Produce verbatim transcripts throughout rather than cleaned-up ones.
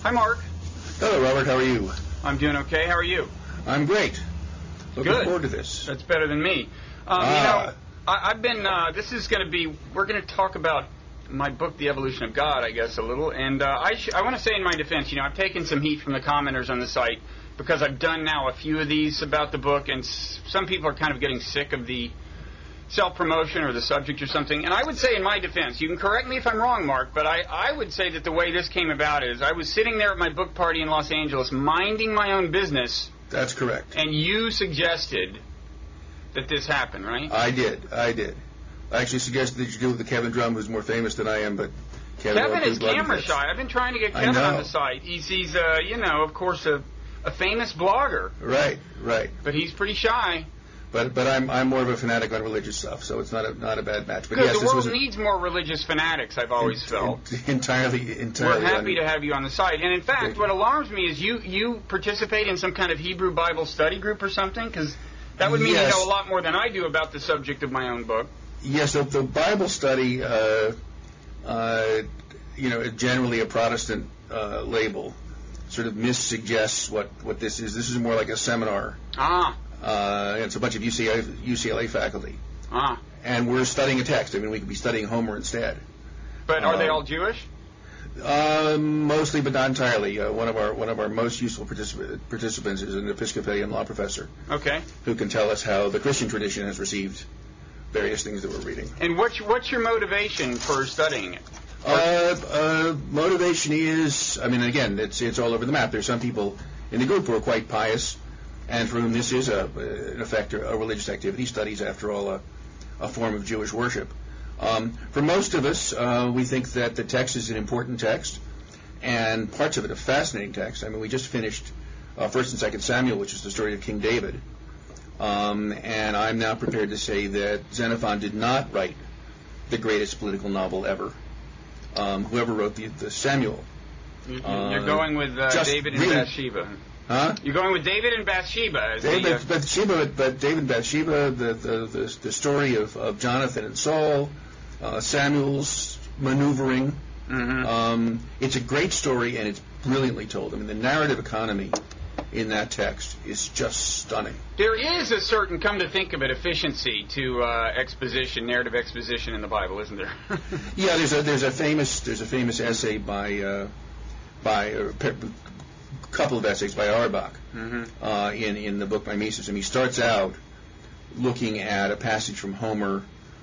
Hi, Mark. Hello, Robert. How are you? I'm doing okay. How are you? I'm great. Looking Good. forward to this. That's better than me. Um, Ah. You know, I, I've been, uh, this is going to be, we're going to talk about my book, The Evolution of God, I guess, a little. And uh, I, sh- I want to say in my defense, you know, I've taken some heat from the commenters on the site because I've done now a few of these about the book, and s- some people are kind of getting sick of the self-promotion or the subject or something. And I would say in my defense, you can correct me if I'm wrong, Mark, but I, I would say that the way this came about is I was sitting there at my book party in Los Angeles minding my own business. That's correct. And you suggested that this happened, right? I did. I did. I actually suggested that you do it with Kevin Drum, who's more famous than I am, but Kevin, Kevin is blood camera fits. shy. I've been trying to get I Kevin know. on the site. He's, he's uh, you know, of course, a, a famous blogger, Right, right. but he's pretty shy. But but I'm I'm more of a fanatic on religious stuff, so it's not a not a bad match. But Because yes, the this world was a, needs more religious fanatics, I've always felt. entirely entirely. We're happy un- to have you on the site. And in fact, Thank you. what alarms me is you, you participate in some kind of Hebrew Bible study group or something, because that would mean Yes. you know a lot more than I do about the subject of my own book. Yes, the, the Bible study, uh, uh, you know, generally a Protestant uh, label, sort of missuggests what, what this is. This is more like a seminar. Ah, Uh, it's a bunch of U C L A, U C L A faculty. ah. And we're studying a text. I mean, we could be studying Homer instead. But are they Um, all Jewish? Uh, mostly, but not entirely. Uh, one of our one of our most useful particip- participants is an Episcopalian law professor Okay. who can tell us how the Christian tradition has received various things that we're reading. And what's, what's your motivation for studying it? Uh, uh, motivation is, I mean, again, it's it's all over the map. There's some people in the group who are quite pious, and for whom this is a, in effect, a religious activity. Studies, after all, a, a form of Jewish worship. Um, for most of us, uh, we think that the text is an important text, and parts of it a fascinating text. I mean, we just finished uh, First and Second Samuel, which is the story of King David, um, and I'm now prepared to say that Xenophon did not write the greatest political novel ever. Um, whoever wrote the, the Samuel. You- Uh, You're going with uh, just David and really- Bathsheba. Huh? You're going with David and Bathsheba. As David, the, uh, Bathsheba, but David and Bathsheba, the the, the, the story of, of Jonathan and Saul, uh, Samuel's maneuvering. mhm. Um, it's a great story, and it's brilliantly told. I mean, the narrative economy in that text is just stunning. There is a certain, come to think of it, efficiency to uh, exposition, narrative exposition in the Bible, isn't there? Yeah, there's a there's a famous there's a famous essay by uh, by a pe- couple of essays by Auerbach hmm uh, in in the book Mimesis, and he starts out looking at a passage from Homer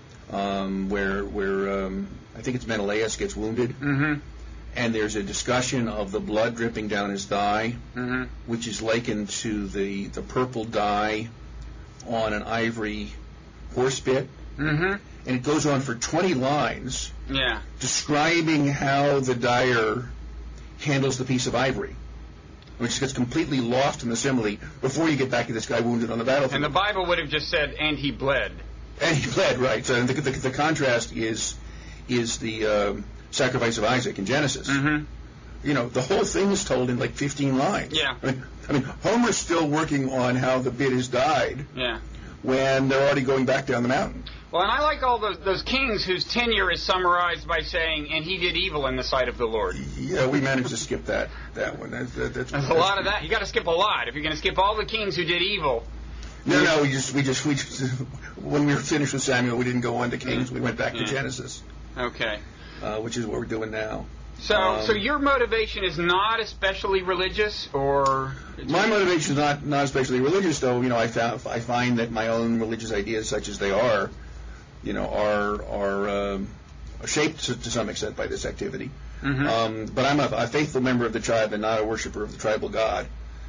um, where where um, I think it's Menelaus gets wounded, hmm and there's a discussion of the blood dripping down his thigh, hmm which is likened to the the purple dye on an ivory horse bit, hmm and it goes on for twenty lines Yeah. describing how the dyer handles the piece of ivory, which gets completely lost in the simile before you get back to this guy wounded on the battlefield. And the Bible would have just said, and he bled. And he bled, right. So the, the, the contrast is is the um, sacrifice of Isaac in Genesis. hmm You know, the whole thing is told in like fifteen lines. Yeah. I mean, I mean, Homer's still working on how the bit is dyed Yeah. when they're already going back down the mountain. Well, and I like all those, those kings whose tenure is summarized by saying, and he did evil in the sight of the Lord. Yeah, we managed to skip that that one. That's, that, that's, There's a lot of that. You got to skip a lot. If you're going to skip all the kings who did evil. No, no, we just, we just, we just, when we were finished with Samuel, we didn't go on to Kings. We went back to Yeah. Genesis, Okay. uh, which is what we're doing now. So, Um, so your motivation is not especially religious, or My motivation is not, not especially religious, though. You know, I found, I find that my own religious ideas, such as they are, you know, are are um, shaped to, to some extent by this activity. Mhm. Um, but I'm a, a faithful member of the tribe and not a worshiper of the tribal god.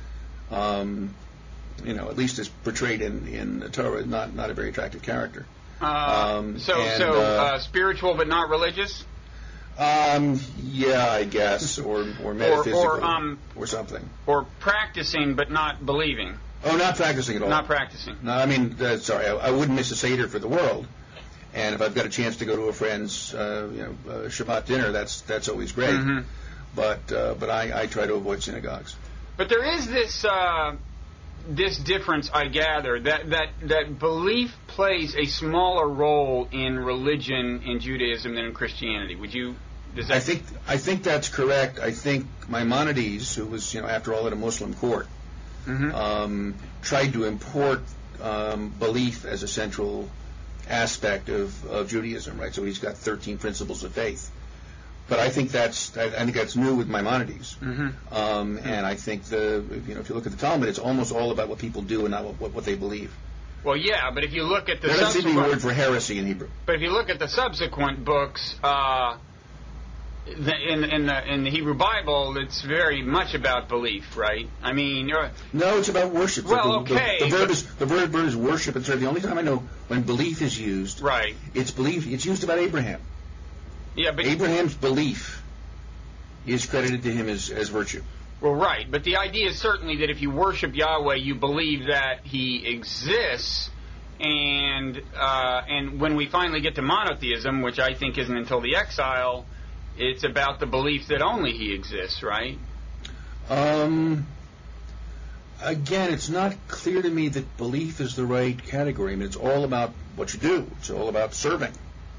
Um, you know, at least as portrayed in in the Torah, not not a very attractive character. uh, um, so and, so uh, uh, spiritual but not religious, Um, yeah, I guess, or or metaphysical, or, um, or something. or practicing but not believing, Oh, not practicing at all. not practicing. No, I mean, uh, sorry, I, I wouldn't miss a Seder for the world. And if I've got a chance to go to a friend's, uh, you know, uh, Shabbat dinner, that's that's always great. Mhm. But uh, but I, I try to avoid synagogues. But there is this uh, this difference, I gather, that, that that belief plays a smaller role in religion in Judaism than in Christianity. Would you Does that I think I think that's correct. I think Maimonides, who was, you know, after all, at a Muslim court, mm-hmm. um, tried to import um, belief as a central aspect of, of Judaism, right? So he's got thirteen principles of faith. But I think that's I, I think that's new with Maimonides, mm-hmm. um, and I think the you know if you look at the Talmud, it's almost all about what people do and not what, what they believe. Well, yeah, but if you look at the There doesn't seem to be a subsequent, word for heresy in Hebrew. but if you look at the subsequent books, uh, the, in in the in the Hebrew Bible, it's very much about belief, right? I mean, uh, No, it's about worship. Well, the, okay, The, the verb but- is the verb, verb is worship and serve. The only time I know when belief is used, right? it's belief. It's used about Abraham. Yeah, but Abraham's belief is credited to him as, as virtue. well, right. But the idea is certainly that if you worship Yahweh, you believe that He exists. And uh, and when we finally get to monotheism, which I think isn't until the exile, it's about the belief that only He exists, right? Um. Again, it's not clear to me that belief is the right category. I mean, it's all about what you do. It's all about serving.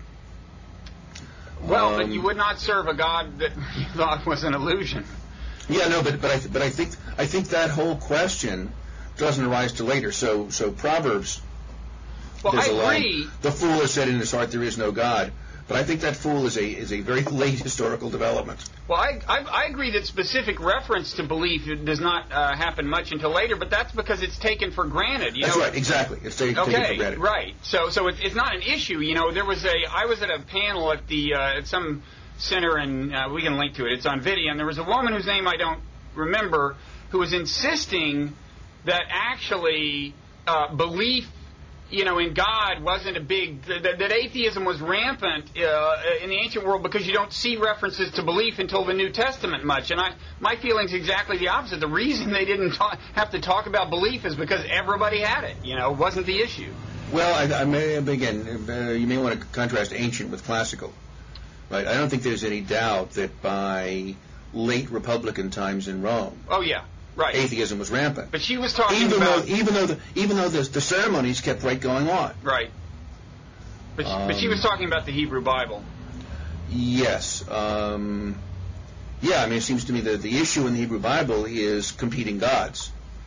Well, Um, but you would not serve a God that you thought was an illusion. Yeah, no, but but I th- but I think I think that whole question doesn't arise till later. So so Proverbs. Well, There's I a line, agree. the fool has said in his heart there is no God. But I think that fool is a is a very late historical development. Well, I, I I agree that specific reference to belief does not uh, happen much until later, but that's because it's taken for granted. You That's know? right, exactly. It's taken, taken for Okay, granted. right. So, so it's, it's not an issue. You know, there was a. I was at a panel at the uh, at some center, and uh, we can link to it. It's on video, and there was a woman whose name I don't remember who was insisting that actually uh, belief, you know, in God wasn't a big. That, that atheism was rampant uh, in the ancient world because you don't see references to belief until the New Testament much. And I, my feeling's exactly the opposite. The reason they didn't ta- have to talk about belief is because everybody had it. You know, it wasn't the issue. Well, I, I may again, uh, you may want to contrast ancient with classical, right? I don't think there's any doubt that by late Republican times in Rome, Oh yeah, right. atheism was rampant. But she was talking Even about though, even though, the, even though the, the ceremonies kept right going on. right. But she, but she was Um, talking about the Hebrew Bible. Yes. Um, yeah, I mean, it seems to me that the issue in the Hebrew Bible is competing gods,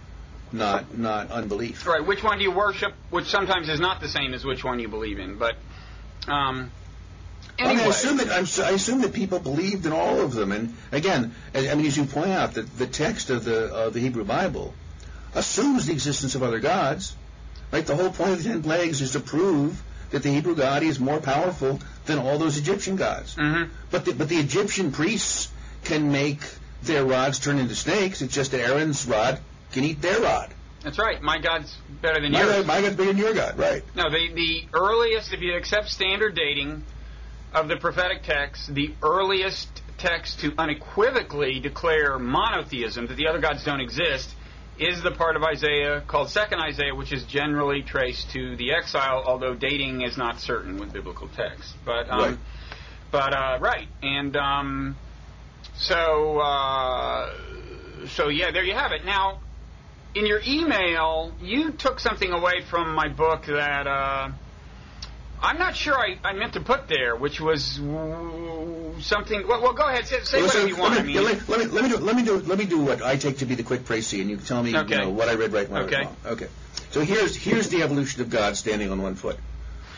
not not unbelief. Right. Which one do you worship? Which sometimes is not the same as which one you believe in. But um, I, mean, anyway, I assume that I'm, s- I assume that people believed in all of them, and again, I, I mean, as you point out, the, the text of the of the Hebrew Bible assumes the existence of other gods. Right. The whole point of the ten plagues is to prove that the Hebrew God is more powerful than all those Egyptian gods. Mhm. But the, but the Egyptian priests can make their rods turn into snakes. It's just that Aaron's rod can eat their rod. that's right. My God's better than My, yours. God, my God's bigger than your God, right? No, the, the earliest, if you accept standard dating of the prophetic text, the earliest text to unequivocally declare monotheism, that the other gods don't exist, is the part of Isaiah called Second Isaiah, which is generally traced to the exile, although dating is not certain with biblical text. But, um, Right. but uh, right, and um, so, uh, so yeah, there you have it. Now, in your email, you took something away from my book that uh, I'm not sure I, I meant to put there, which was w- something. Well, well, go ahead, say, say Well, whatever so you want. Let I me, mean, yeah, let, let me let me do let me do let me do what I take to be the quick précis, and you tell me Okay. you know, what I read right and what I Okay. read wrong. Okay. So here's here's the evolution of God standing on one foot.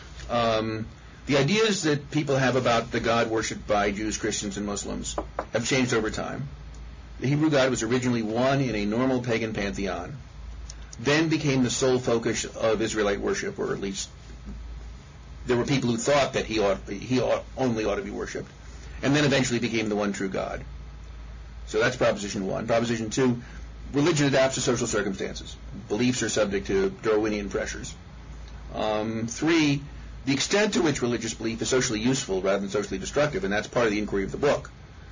Um, the ideas that people have about the God worshipped by Jews, Christians, and Muslims have changed over time. The Hebrew God was originally one in a normal pagan pantheon, then became the sole focus of Israelite worship, or at least there were people who thought that he ought he ought, only ought to be worshipped, and then eventually became the one true God. So that's proposition one. Proposition two, religion adapts to social circumstances. Beliefs are subject to Darwinian pressures. Um, three, the extent to which religious belief is socially useful rather than socially destructive, and that's part of the inquiry of the book,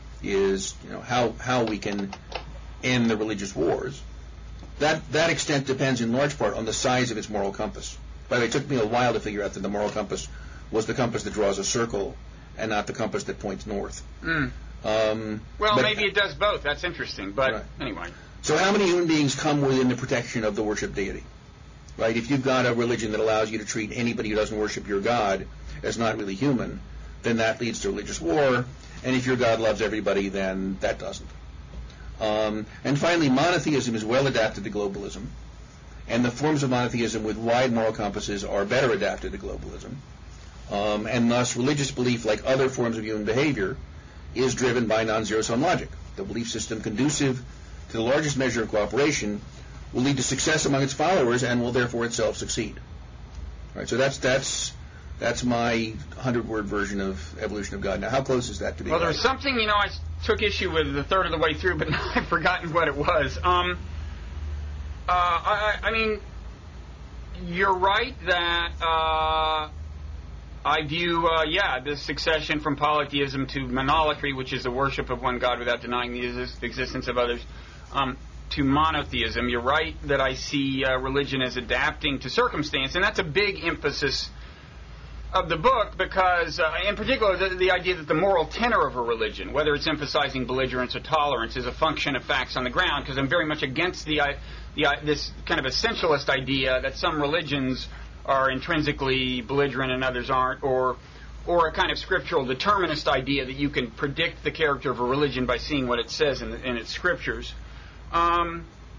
is you know how how we can end the religious wars. That that extent depends in large part on the size of its moral compass. By the way, it took me a while to figure out that the moral compass was the compass that draws a circle and not the compass that points north. mm. Um, well, but- maybe it does both. That's interesting. But Right. anyway, So how many human beings come within the protection of the worship deity? Right? If you've got a religion that allows you to treat anybody who doesn't worship your God as not really human, then that leads to religious war, and if your God loves everybody, then that doesn't. Um, and finally, monotheism is well adapted to globalism, and the forms of monotheism with wide moral compasses are better adapted to globalism. Um, and thus, religious belief, like other forms of human behavior, is driven by non-zero-sum logic. The belief system conducive to the largest measure of cooperation will lead to success among its followers and will therefore itself succeed. All right, so that's that's that's my hundred-word version of Evolution of God. Now, how close is that to being Well, right? there's something, you know, I took issue with a third of the way through, but now I've forgotten what it was. Um, uh, I, I mean, you're right that uh, I view, uh, yeah, this succession from polytheism to monolatry, which is the worship of one God without denying the exist- existence of others, um, to monotheism. You're right that I see uh, religion as adapting to circumstance, and that's a big emphasis of the book because, uh, in particular, the, the idea that the moral tenor of a religion, whether it's emphasizing belligerence or tolerance, is a function of facts on the ground, because I'm very much against the, the this kind of essentialist idea that some religions are intrinsically belligerent and others aren't, or or a kind of scriptural determinist idea that you can predict the character of a religion by seeing what it says in, the, in its scriptures. Um,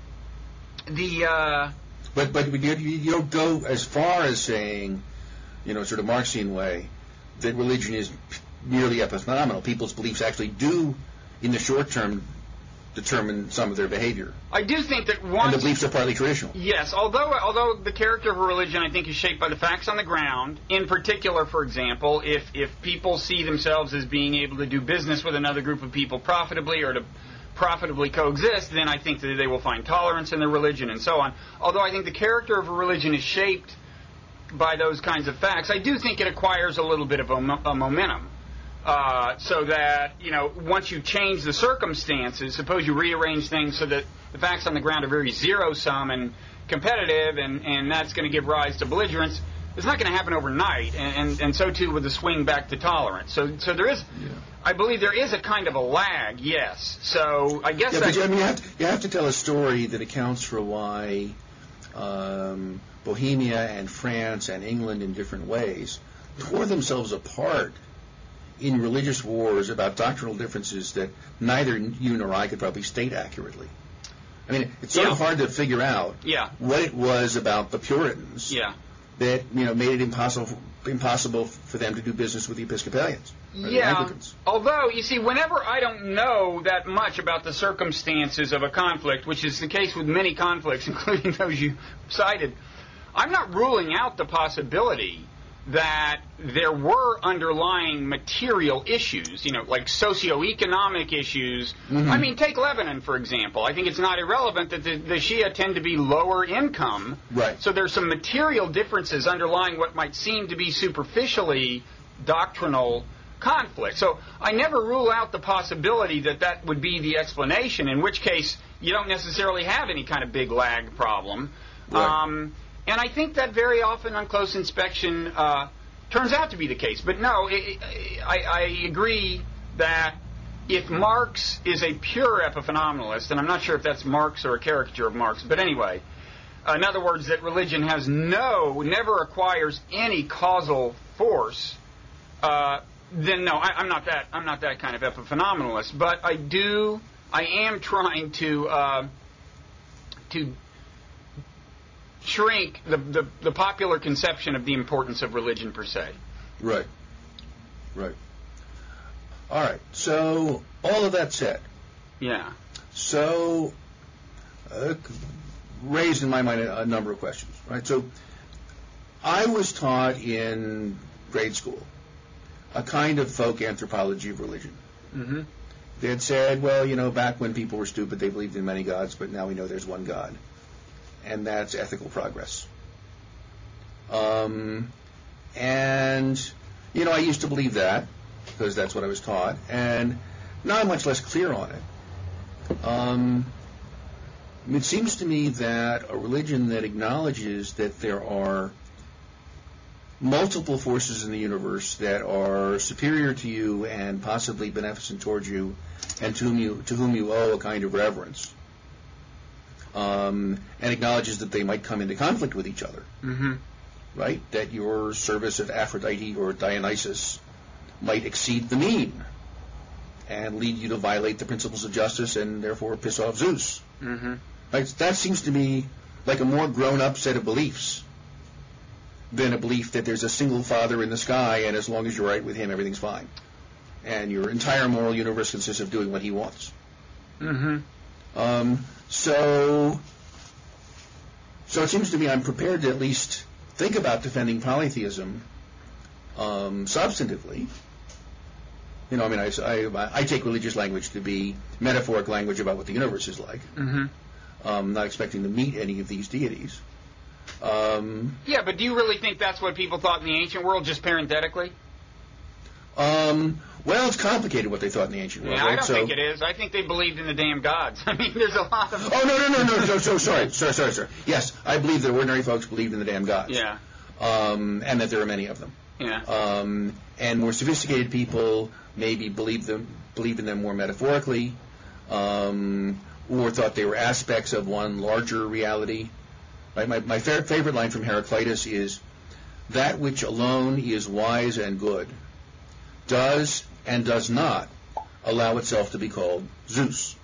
the uh, but but you, you don't go as far as saying, you know, sort of Marxian way, that religion is merely epiphenomenal. People's beliefs actually do, in the short term, determine some of their behavior. I do think that once... And the beliefs are partly traditional. Yes, although although the character of a religion, I think, is shaped by the facts on the ground. In particular, for example, if, if people see themselves as being able to do business with another group of people profitably or to profitably coexist, then I think that they will find tolerance in their religion and so on. Although I think the character of a religion is shaped by those kinds of facts, I do think it acquires a little bit of a, mo- a momentum. Uh, so that, you know, once you change the circumstances, suppose you rearrange things so that the facts on the ground are very zero-sum and competitive, and, and that's going to give rise to belligerence, it's not going to happen overnight, and, and, and so too with the swing back to tolerance. So so there is, yeah. I believe there is a kind of a lag, yes. So I guess yeah, that's... But, I mean, you have, to, you have to tell a story that accounts for why um, Bohemia and France and England in different ways tore themselves apart in religious wars about doctrinal differences that neither you nor I could probably state accurately. I mean, it's sort yeah. of hard to figure out yeah. what it was about the Puritans yeah. that, you know, made it impossible impossible for them to do business with the Episcopalians or yeah. the Anglicans. Although, you see, whenever I don't know that much about the circumstances of a conflict, which is the case with many conflicts, including those you cited, I'm not ruling out the possibility that there were underlying material issues, you know, like socioeconomic issues. Mm-hmm. I mean, take Lebanon, for example. I think it's not irrelevant that the, the Shia tend to be lower income. Right. So there's some material differences underlying what might seem to be superficially doctrinal conflict. So I never rule out the possibility that that would be the explanation, in which case you don't necessarily have any kind of big lag problem. Right. Um, And I think that very often on close inspection uh, turns out to be the case. But no, it, I, I agree that if Marx is a pure epiphenomenalist, and I'm not sure if that's Marx or a caricature of Marx, but anyway, uh, in other words, that religion has no, never acquires any causal force, uh, then no, I, I'm not that. I'm not that kind of epiphenomenalist. But I do, I am trying to uh, to. shrink the, the the popular conception of the importance of religion per se. Right. Right. All right. So, all of that said. Yeah. So, uh, raised in my mind a, a number of questions. Right. So, I was taught in grade school a kind of folk anthropology of religion. Mm-hmm. They had said, well, you know, back when people were stupid, they believed in many gods, but now we know there's one God. And that's ethical progress. Um, and, you know, I used to believe that, because that's what I was taught, and now I'm much less clear on it. Um, it seems to me that a religion that acknowledges that there are multiple forces in the universe that are superior to you and possibly beneficent towards you, and to whom you, to whom you owe a kind of reverence, Um, and acknowledges that they might come into conflict with each other, mm-hmm. right? That your service of Aphrodite or Dionysus might exceed the mean, and lead you to violate the principles of justice and therefore piss off Zeus. Mm-hmm. Like, that seems to me like a more grown-up set of beliefs than a belief that there's a single father in the sky, and as long as you're right with him, everything's fine. And your entire moral universe consists of doing what he wants. Mm-hmm. Um, so, so it seems to me I'm prepared to at least think about defending polytheism um, substantively. You know, I mean, I, I, I take religious language to be metaphoric language about what the universe is like. Mm-hmm. Um, not expecting to meet any of these deities. Um, yeah, but do you really think that's what people thought in the ancient world, just parenthetically? Um, well, it's complicated what they thought in the ancient world. Yeah, right? I don't so, think it is. I think they believed in the damn gods. I mean, there's a lot of... Oh, no, no, no, no, so, so sorry, sorry, sorry, sorry. Yes, I believe that ordinary folks believed in the damn gods. Yeah. Um, and that there are many of them. Yeah. Um, and more sophisticated people maybe believe them, believe in them more metaphorically, um, or thought they were aspects of one larger reality. Right? My, my fa- favorite line from Heraclitus is, "That which alone is wise and good does and does not allow itself to be called Zeus."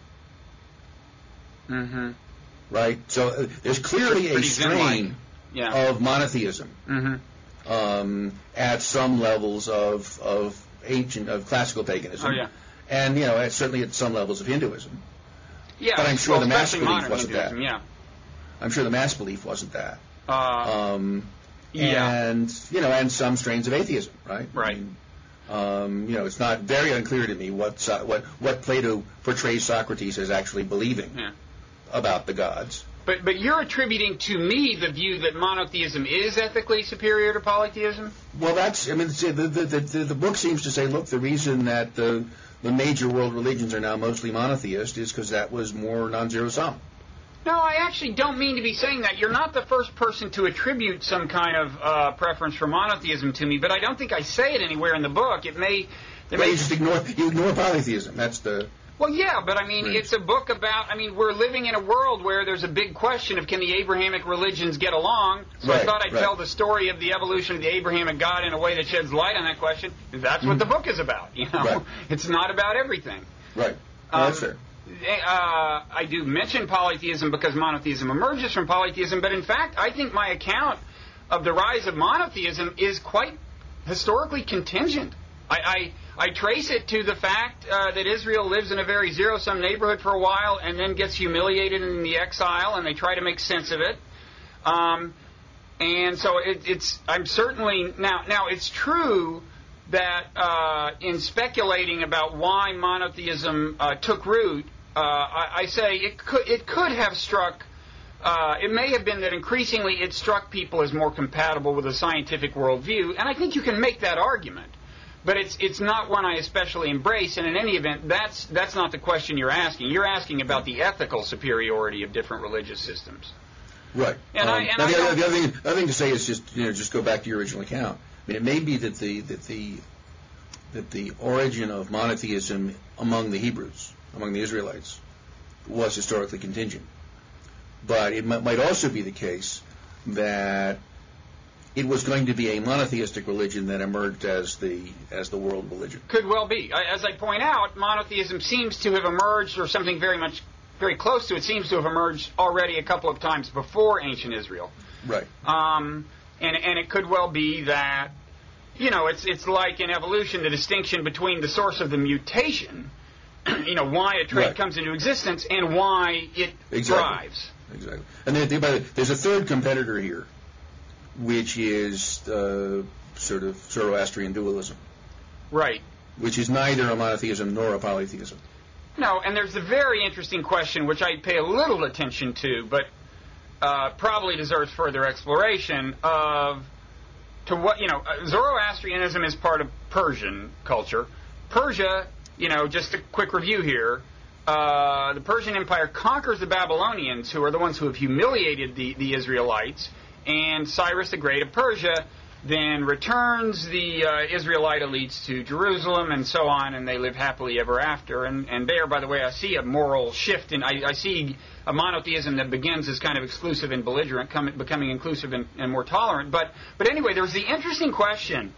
Mm-hmm. Right? So uh, there's clearly a Pretty strain yeah. of monotheism mm-hmm. um, at some levels of of ancient of classical paganism, oh, yeah. and you know at, certainly at some levels of Hinduism. Yeah, but I'm sure well, the mass especially belief modern wasn't Hinduism, that. Yeah. I'm sure the mass belief wasn't that. Uh, um, yeah. And you know, and some strains of atheism, right? Right. I mean, um, you know, it's not very unclear to me what so- what what Plato portrays Socrates as actually believing yeah. about the gods. But but you're attributing to me the view that monotheism is ethically superior to polytheism? Well, that's I mean the the the, the, the book seems to say, look, the reason that the the major world religions are now mostly monotheist is because that was more non-zero sum. No, I actually don't mean to be saying that. You're not the first person to attribute some kind of uh, preference for monotheism to me, but I don't think I say it anywhere in the book. It may... But may you just ignore you ignore polytheism. That's the... Well, yeah, but I mean, Right. it's a book about... I mean, we're living in a world where there's a big question of can the Abrahamic religions get along? So I Right, thought I'd right. tell the story of the evolution of the Abrahamic God in a way that sheds light on that question. That's what the book is about, you know? Right. It's not about everything. Right. No, Um, that's fair. Uh, I do mention polytheism because monotheism emerges from polytheism, but in fact, I think my account of the rise of monotheism is quite historically contingent. I, I, I trace it to the fact uh, that Israel lives in a very zero-sum neighborhood for a while and then gets humiliated in the exile, and they try to make sense of it. Um, and so it, it's I'm certainly now now it's true that uh, in speculating about why monotheism uh, took root, uh, I, I say it could it could have struck. Uh, it may have been that increasingly it struck people as more compatible with a scientific worldview, and I think you can make that argument. But it's it's not one I especially embrace, and in any event, that's that's not the question you're asking. You're asking about the ethical superiority of different religious systems. Right. And I- Um, and now I the, don't- other, the other thing, the other thing to say is just you know just go back to your original account. I mean, it may be that the that the that the origin of monotheism among the Hebrews, among the Israelites, was historically contingent. But it m- might also be the case that it was going to be a monotheistic religion that emerged as the as the world religion. Could well be. I- As I point out, monotheism seems to have emerged, or something very much, very close to it, seems to have emerged already a couple of times before ancient Israel. Right. Um, and and it could well be that, you know, it's it's like in evolution, the distinction between the source of the mutation, you know, why a trait Right. comes into existence and why it Exactly. thrives. Exactly. And then, by the way, there's a third competitor here, which is uh, sort of Zoroastrian dualism, Right. which is neither a monotheism nor a polytheism. No, and there's a very interesting question which I pay a little attention to, but uh, probably deserves further exploration of to what, you know, uh, Zoroastrianism is part of Persian culture. Persia, you know, just a quick review here, uh, the Persian Empire conquers the Babylonians, who are the ones who have humiliated the, the Israelites, and Cyrus the Great of Persia then returns the uh, Israelite elites to Jerusalem and so on, and they live happily ever after. And, and there, by the way, I see a moral shift, and I, I see a monotheism that begins as kind of exclusive and belligerent, come, becoming inclusive and, and more tolerant. But, but anyway, there's the interesting question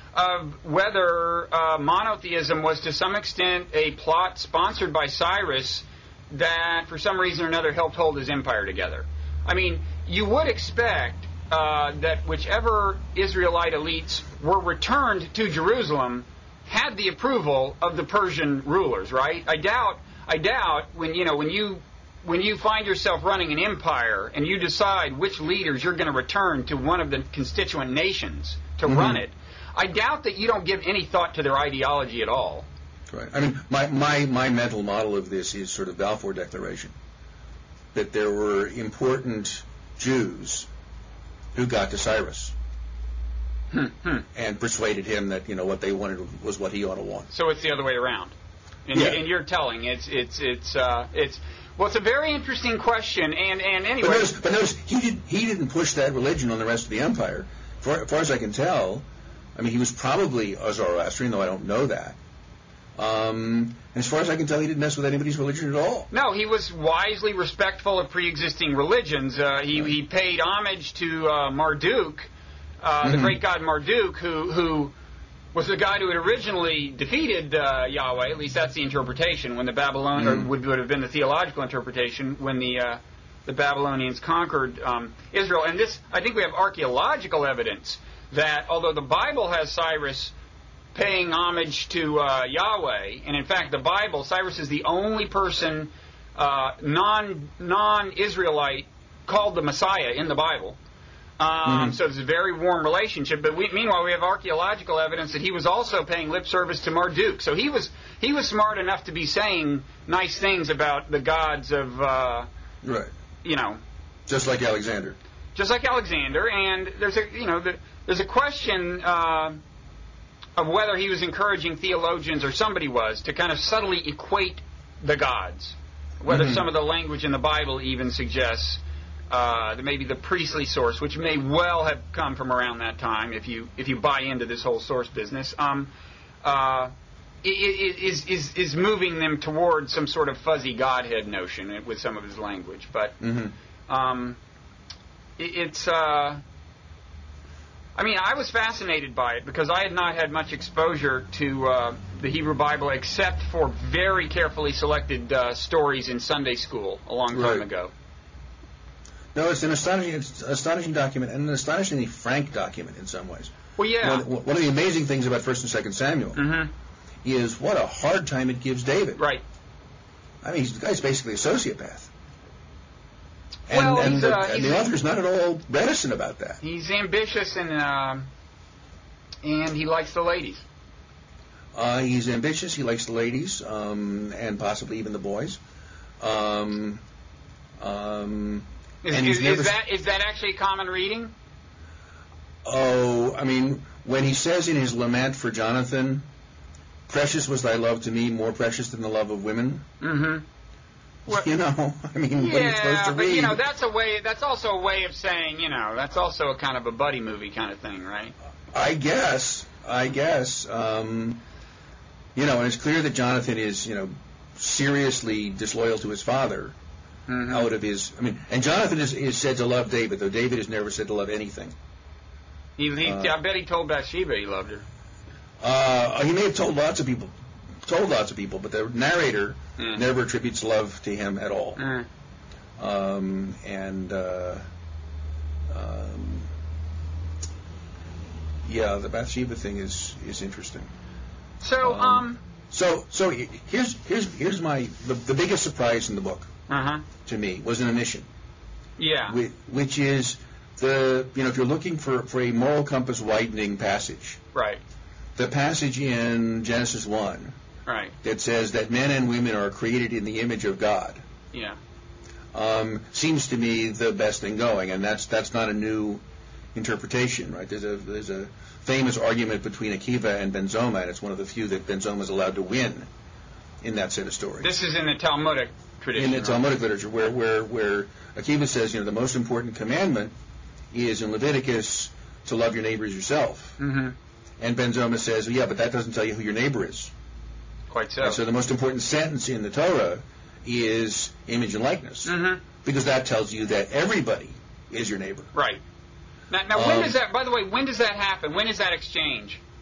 of whether uh, monotheism was to some extent a plot sponsored by Cyrus that for some reason or another helped hold his empire together. I mean, you would expect uh, that whichever Israelite elites were returned to Jerusalem had the approval of the Persian rulers, right? I doubt, I doubt when you know when you when you find yourself running an empire and you decide which leaders you're going to return to one of the constituent nations to mm-hmm. run it, I doubt that you don't give any thought to their ideology at all. Right. I mean, my, my, my mental model of this is sort of Balfour Declaration, that there were important Jews who got to Cyrus hmm, hmm. and persuaded him that, you know, what they wanted was what he ought to want. So it's the other way around. And, yeah. you, and you're telling it's it's it's uh, it's well, it's a very interesting question. And and anyway, but notice, but notice he did he didn't push that religion on the rest of the empire. For, as far as I can tell, I mean, he was probably a Zoroastrian, though I don't know that. Um, and as far as I can tell, he didn't mess with anybody's religion at all. No, he was wisely respectful of pre-existing religions. Uh, he, right. he paid homage to uh, Marduk, uh, mm-hmm. the great god Marduk, who who was the god who had originally defeated uh, Yahweh. At least that's the interpretation. When the Babylon mm-hmm. or would, would have been the theological interpretation when the uh, the Babylonians conquered um, Israel. And this, I think, we have archaeological evidence that although the Bible has Cyrus paying homage to uh, Yahweh, and in fact the Bible, Cyrus is the only person, uh, non, non-Israelite, called the Messiah in the Bible. Um, mm-hmm. So it's a very warm relationship, but we, meanwhile we have archaeological evidence that he was also paying lip service to Marduk. So he was he was smart enough to be saying nice things about the gods of, uh, right. you know. Just like Alexander. Just like Alexander, and there's a, you know, the, there's a question uh, of whether he was encouraging theologians, or somebody was, to kind of subtly equate the gods. Whether mm-hmm. some of the language in the Bible even suggests uh, that maybe the priestly source, which may well have come from around that time, if you if you buy into this whole source business, um, uh, is is is moving them toward some sort of fuzzy Godhead notion with some of his language. But mm-hmm. um, it, it's. Uh, I mean, I was fascinated by it because I had not had much exposure to uh, the Hebrew Bible except for very carefully selected uh, stories in Sunday school a long time right. ago. No, it's an astonishing, it's an astonishing document, and an astonishingly frank document in some ways. Well, yeah. One, one of the amazing things about First and Second Samuel mm-hmm. is what a hard time it gives David. Right. I mean, he's, the guy's basically a sociopath. And, well, and, he's, the, uh, and he's, the author's not at all reticent about that. He's ambitious and uh, and he likes the ladies. Uh, he's ambitious. He likes the ladies, um, and possibly even the boys. Um, um, is, and is, never, is that is that actually common reading? Oh, I mean, when he says in his lament for Jonathan, "Precious was thy love to me, more precious than the love of women." Mm-hmm. Well, you know, I mean, yeah, what are you supposed to but read? you know, that's a way. That's also a way of saying, you know, that's also a kind of a buddy movie kind of thing, right? I guess. I guess. Um, you know, and it's clear that Jonathan is, you know, seriously disloyal to his father. Mm-hmm. Out of his, I mean, and Jonathan is, is said to love David, though David is never said to love anything. He, he uh, I bet he told Bathsheba he loved her. Uh, he may have told lots of people, told lots of people, but the narrator mm. never attributes love to him at all. Mm. Um, and uh, um, yeah, the Bathsheba thing is is interesting. So, um, um so so here's here's here's my the, the biggest surprise in the book uh-huh. to me was an omission. Yeah, which, which is the you know if you're looking for for a moral compass widening passage, right? The passage in Genesis one. Right. That says that men and women are created in the image of God. Yeah. Um, seems to me the best thing going, and that's that's not a new interpretation, right? There's a there's a famous argument between Akiva and Ben Zoma, and it's one of the few that Ben Zoma is allowed to win in that set of stories. This is in the Talmudic tradition. In the right? Talmudic literature, where where where Akiva says, you know, the most important commandment is in Leviticus to love your neighbor as yourself, mm-hmm. and Ben Zoma says, well, yeah, but that doesn't tell you who your neighbor is. Quite so. And so the most important sentence in the Torah is image and likeness, mm-hmm. because that tells you that everybody is your neighbor. Right. Now, now um, when does that? By the way, when does that happen? When is that exchange?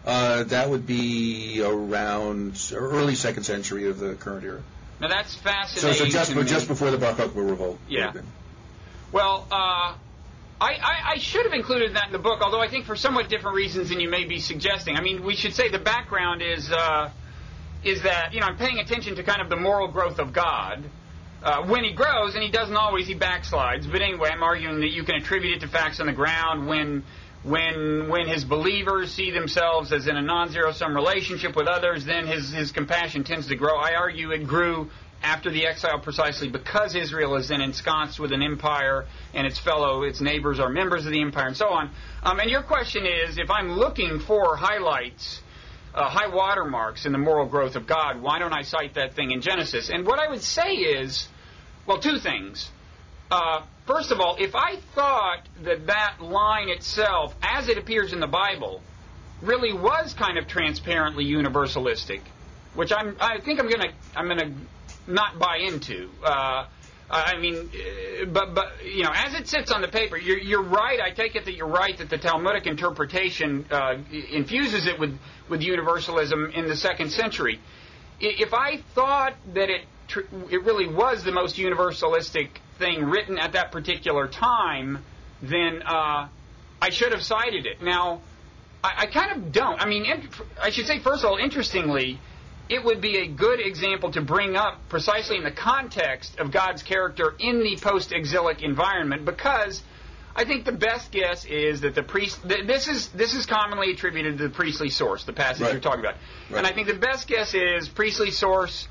Uh, that would be around early second century of the current era. Now that's So, fascinating. so just, to me. just before the Bar Kokhba revolt. Yeah. Well, uh, I, I, I should have included that in the book, although I think for somewhat different reasons than you may be suggesting. I mean, we should say the background is uh, is that, you know, I'm paying attention to kind of the moral growth of God. Uh, when he grows, and he doesn't always, he backslides. But anyway, I'm arguing that you can attribute it to facts on the ground when when when his believers see themselves as in a non-zero-sum relationship with others, then his, his compassion tends to grow. I argue it grew after the exile precisely because Israel is then ensconced with an empire and its fellow, its neighbors are members of the empire and so on. Um, and your question is, if I'm looking for highlights, uh, high watermarks in the moral growth of God, why don't I cite that thing in Genesis? And what I would say is, well, two things. Uh, first of all, if I thought that that line itself, as it appears in the Bible, really was kind of transparently universalistic, which I'm, I think I'm going to, I'm going to not buy into. Uh, I mean, uh, but but you know, as it sits on the paper, you're, you're right. I take it that you're right that the Talmudic interpretation uh, infuses it with with universalism in the second century. If I thought that it tr- it really was the most universalistic thing written at that particular time, then uh, I should have cited it. Now, I, I kind of don't. I mean, in, I should say, first of all, interestingly, it would be a good example to bring up precisely in the context of God's character in the post-exilic environment, because I think the best guess is that the priest. Th- this is this is commonly attributed to the priestly source, the passage right. you're talking about, right. and I think the best guess is priestly source,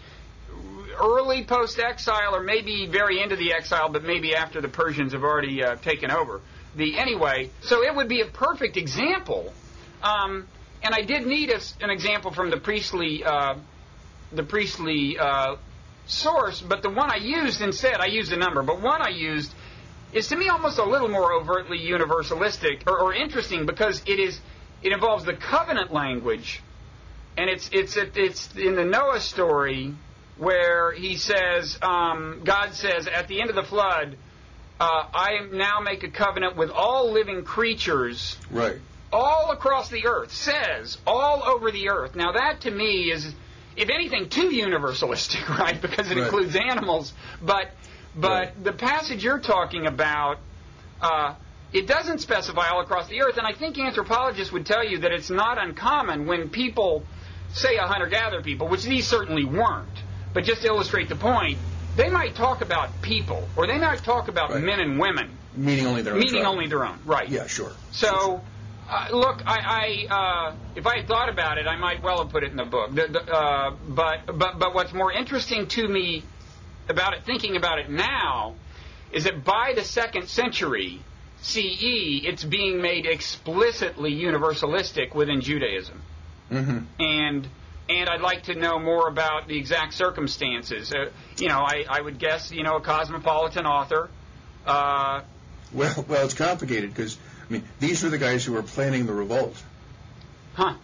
early post-exile, or maybe very into the exile, but maybe after the Persians have already uh, taken over. The anyway, so it would be a perfect example. Um, And I did need a, an example from the priestly, uh, the priestly uh, source, but the one I used instead, I used a number, but one I used is to me almost a little more overtly universalistic or, or interesting, because it is it involves the covenant language, and it's it's it's in the Noah story where he says, um, God says at the end of the flood, uh, I now make a covenant with all living creatures. Right. All across the earth, says all over the earth. Now that to me is, if anything, too universalistic, right? Because it right. includes animals. But but right. the passage you're talking about, uh, it doesn't specify all across the earth. And I think anthropologists would tell you that it's not uncommon when people say a hunter-gatherer people, which these certainly weren't, but just to illustrate the point, they might talk about people, or they might talk about right. men and women. Meaning only their own. Meaning tribe. only their own, right. Yeah, sure. So... Sure, sure. Uh, look, I, I uh, if I had thought about it, I might well have put it in the book. The, the, uh, but but but what's more interesting to me about it, thinking about it now, is that by the second century C E, it's being made explicitly universalistic within Judaism. Mm-hmm. And and I'd like to know more about the exact circumstances. Uh, you know, I, I would guess, you know, a cosmopolitan author. Uh, well, well, it's complicated because. I mean, these were the guys who were planning the revolt. Huh.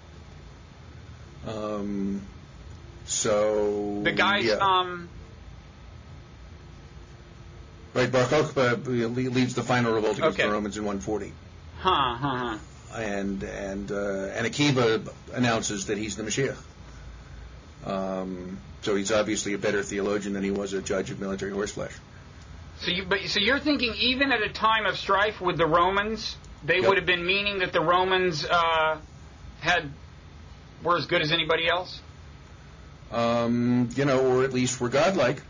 Um, so... The guys, yeah. um... Right, Bar Kokhba leads the final revolt against okay. the Romans in one forty. Huh, huh, huh. And, and, uh, and Akiva announces that he's the Mashiach. Um, so he's obviously a better theologian than he was a judge of military horseflesh. So you, but, so you're thinking even at a time of strife with the Romans, they yep. would have been meaning that the Romans uh, had were as good as anybody else? Um, you know, or at least were godlike.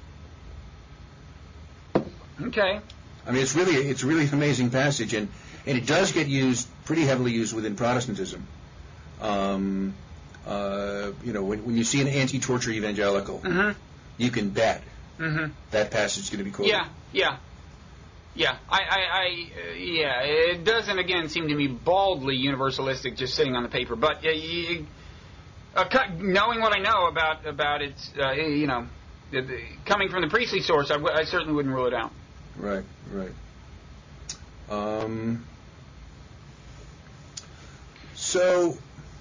Okay. I mean, it's really it's really an amazing passage, and, and it does get used pretty heavily used within Protestantism. Um, uh, you know, when when you see an anti-torture evangelical, mm-hmm. you can bet mm-hmm. that passage is going to be quoted. Yeah, yeah, yeah. I, I, I uh, yeah. It doesn't again seem to me baldly universalistic, just sitting on the paper. But uh, you, uh, knowing what I know about about its, uh, you know, the, the, coming from the priestly source, I, w- I certainly wouldn't rule it out. Right, right. Um, so,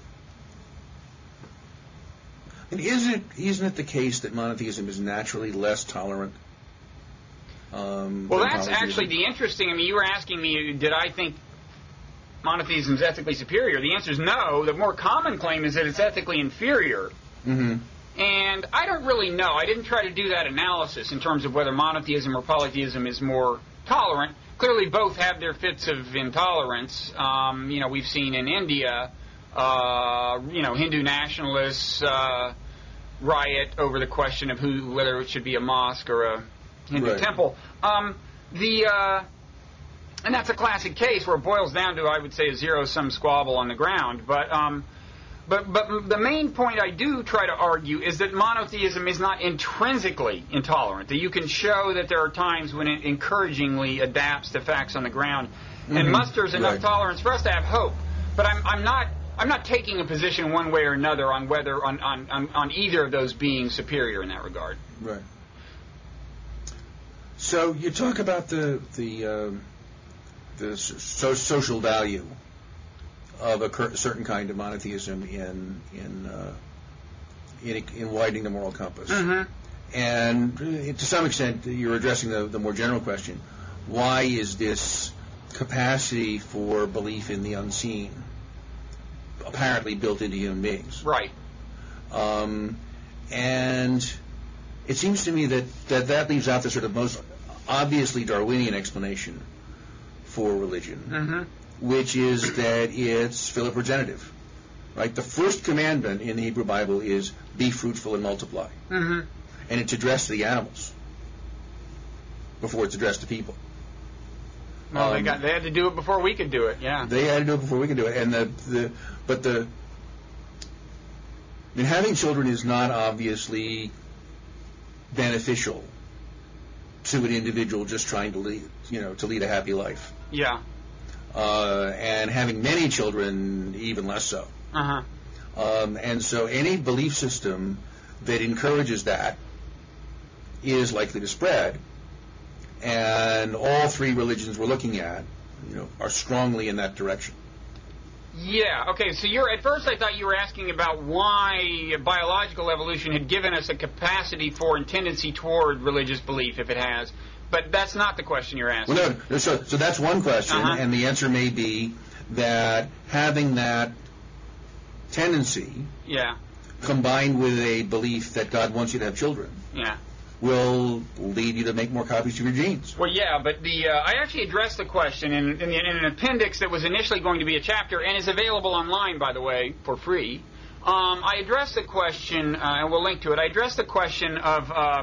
and isn't it, isn't it the case that monotheism is naturally less tolerant? Um, well, than that's polytheism? actually the interesting. I mean, you were asking me, did I think monotheism is ethically superior, the answer is no. The more common claim is that it's ethically inferior. Mm-hmm. And I don't really know. I didn't try to do that analysis in terms of whether monotheism or polytheism is more tolerant. Clearly, both have their fits of intolerance. Um, you know, we've seen in India, uh, you know, Hindu nationalists uh, riot over the question of who, whether it should be a mosque or a Hindu right. temple. Um, the uh, and that's a classic case where it boils down to, I would say, a zero-sum squabble on the ground. But um, but but the main point I do try to argue is that monotheism is not intrinsically intolerant. That you can show that there are times when it encouragingly adapts to facts on the ground and mm-hmm. musters enough right. tolerance for us to have hope. But I'm I'm not I'm not taking a position one way or another on whether on on, on, on either of those being superior in that regard. Right. So you talk about the the um, the so social value of a cur- certain kind of monotheism in in uh, in, in widening the moral compass, Mm-hmm. and uh, to some extent you're addressing the, the more general question: why is this capacity for belief in the unseen apparently built into human beings? Right. Um, and it seems to me that, that that leaves out the sort of most obviously Darwinian explanation for religion, Mm-hmm. which is that it's philoprogenitive. Right? The first commandment in the Hebrew Bible is be fruitful and multiply. Mm-hmm. And it's addressed to the animals before it's addressed to people. Well, Um, they got they had to do it before we could do it. Yeah. They had to do it before we could do it. And the, the but the I mean, having children is not obviously beneficial to an individual just trying to lead, you know, to lead a happy life. Yeah. Uh, and having many children, even less so. Uh-huh. Um, and so any belief system that encourages that is likely to spread. And all three religions we're looking at, you know, are strongly in that direction. Yeah, okay, so you're at first I thought you were asking about why biological evolution had given us a capacity for and tendency toward religious belief, if it has. But that's not the question you're asking. Well, no, so, so that's one question, Uh-huh. and the answer may be that having that tendency Yeah, combined with a belief that God wants you to have children yeah. will lead you to make more copies of your genes. Well, yeah, but the uh, I actually addressed the question in, in, the, in an appendix that was initially going to be a chapter and is available online, by the way, for free. Um, I addressed the question, uh, and we'll link to it. I addressed the question of uh,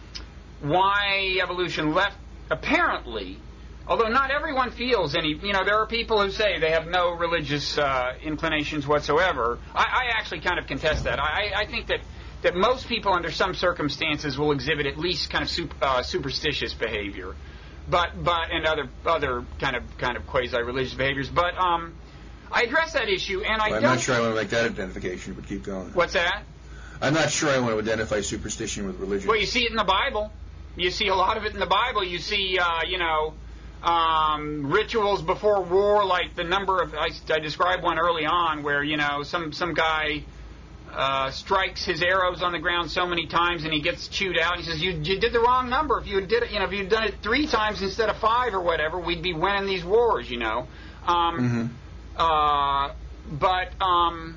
why evolution left, apparently, although not everyone feels any, you know, there are people who say they have no religious uh, inclinations whatsoever. I, I actually kind of contest that. I, I think that that most people under some circumstances will exhibit at least kind of super, uh, superstitious behavior, but but and other other kind of kind of quasi-religious behaviors. But um, I address that issue, and I Well, I'm don't. not sure I want to make that identification, but keep going. What's that? I'm not sure I want to identify superstition with religion. Well, you see it in the Bible. You see a lot of it in the Bible. You see, uh, you know, um, rituals before war, like the number of. I, I described one early on where you know some some guy. Uh, strikes his arrows on the ground so many times and he gets chewed out. He says, you, you did the wrong number. If you did it, you know, if you'd done it three times instead of five or whatever, we'd be winning these wars, you know. Um, Mm-hmm. uh, but um,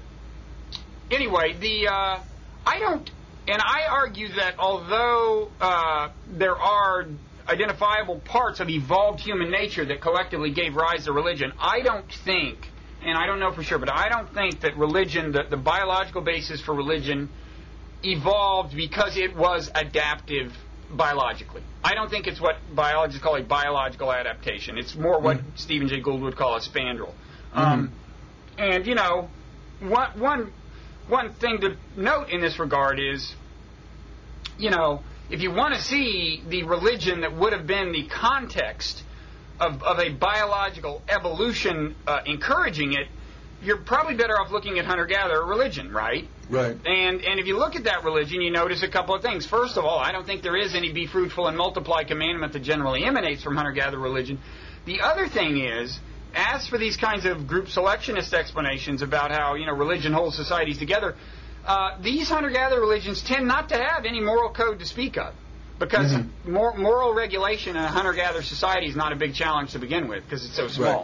anyway, the uh, I don't, and I argue that although uh, there are identifiable parts of evolved human nature that collectively gave rise to religion, I don't think. And I don't know for sure, but I don't think that religion, the, the biological basis for religion, evolved because it was adaptive biologically. I don't think it's what biologists call a biological adaptation. It's more what mm-hmm. Stephen Jay Gould would call a spandrel. Mm-hmm. Um, and, you know, one, one, one thing to note in this regard is, you know, if you want to see the religion that would have been the context Of, of a biological evolution uh, encouraging it, you're probably better off looking at hunter-gatherer religion, right? Right. And and if you look at that religion, you notice a couple of things. First of all, I don't think there is any be fruitful and multiply commandment that generally emanates from hunter-gatherer religion. The other thing is, as for these kinds of group selectionist explanations about how, you know, religion holds societies together, uh, these hunter-gatherer religions tend not to have any moral code to speak of. Because mm-hmm. mor- moral regulation in a hunter-gatherer society is not a big challenge to begin with, because it's so small. Right.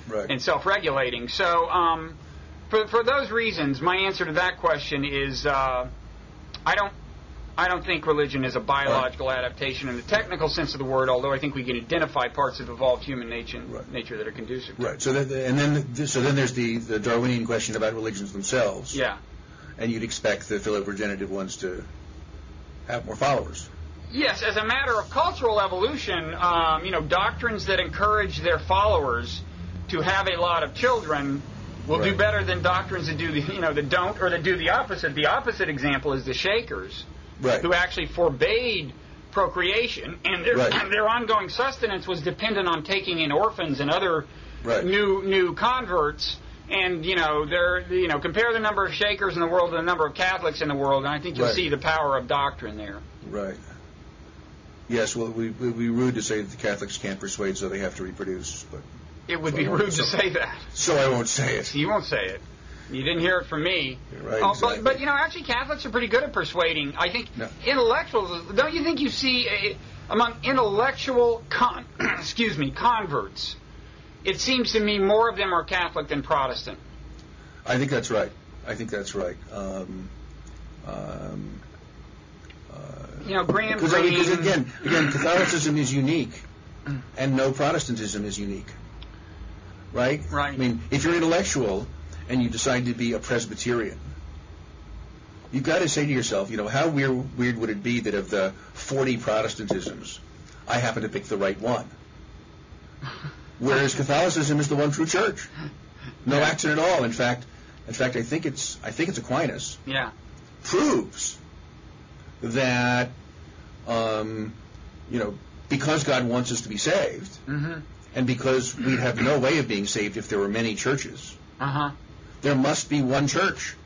right. and self-regulating. So, um, for for those reasons, my answer to that question is uh, I don't I don't think religion is a biological right. adaptation in the technical sense of the word. Although I think we can identify parts of evolved human nature right. nature that are conducive. Right. So that, and then so then there's the, the Darwinian question about religions themselves. Yeah. And you'd expect the philoprogenitive ones to have more followers. Yes, as a matter of cultural evolution, um, you know, doctrines that encourage their followers to have a lot of children will right. do better than doctrines that do the, you know, that don't or that do the opposite. The opposite example is the Shakers, right. who actually forbade procreation, and their right. their ongoing sustenance was dependent on taking in orphans and other right. new new converts. And, you know, they're, you know, compare the number of Shakers in the world to the number of Catholics in the world, and I think you'll right. see the power of doctrine there. Right. Yes, well, we, it would be rude to say that the Catholics can't persuade, so they have to reproduce. But it would so be rude so, to say that. So I won't say it. You won't say it. You didn't hear it from me. Right, oh, exactly. but, but, you know, actually Catholics are pretty good at persuading. I think no. intellectuals, don't you think you see a, among intellectual, con, excuse me, converts, it seems to me more of them are Catholic than Protestant. I think that's right. I think that's right. Um, um, uh, you know, Graham Because Greene... I mean, again, again, Catholicism is unique, and no Protestantism is unique. Right? Right. I mean, if you're intellectual and you decide to be a Presbyterian, you've got to say to yourself, you know, how weird, weird would it be that of the forty Protestantisms, I happen to pick the right one? Whereas Catholicism is the one true church. No yeah. accident at all. In fact, in fact, I think it's I think it's Aquinas. Yeah. Proves that, um, you know, because God wants us to be saved, mm-hmm. and because we'd have no way of being saved if there were many churches, uh-huh. there must be one church.